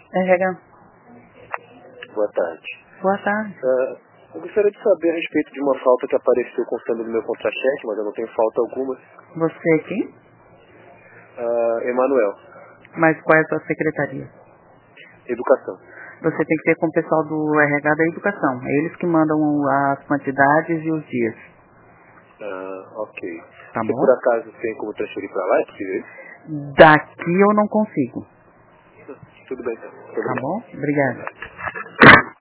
RH. Boa tarde. Boa tarde. Eu gostaria de saber a respeito de uma falta que apareceu constando no meu contra-cheque, mas eu não tenho falta alguma. Você aqui? Emanuel. Mas qual é a sua secretaria? Educação. Você tem que ter com o pessoal do RH da educação. É eles que mandam as quantidades e os dias. Ok. Tá Se bom? por acaso tem como transferir pra lá, é possível? Daqui eu não consigo. Tudo bem, então. Muito Tá obrigado. bom? Obrigada.